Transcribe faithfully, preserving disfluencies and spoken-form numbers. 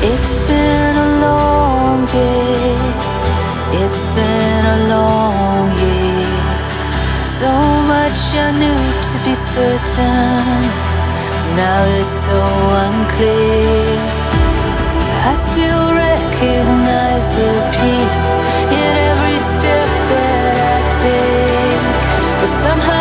It's been a long day, it's been a long year. So much I knew to be certain, now it's so unclear. I still recognize the peace in every step that I take, but somehow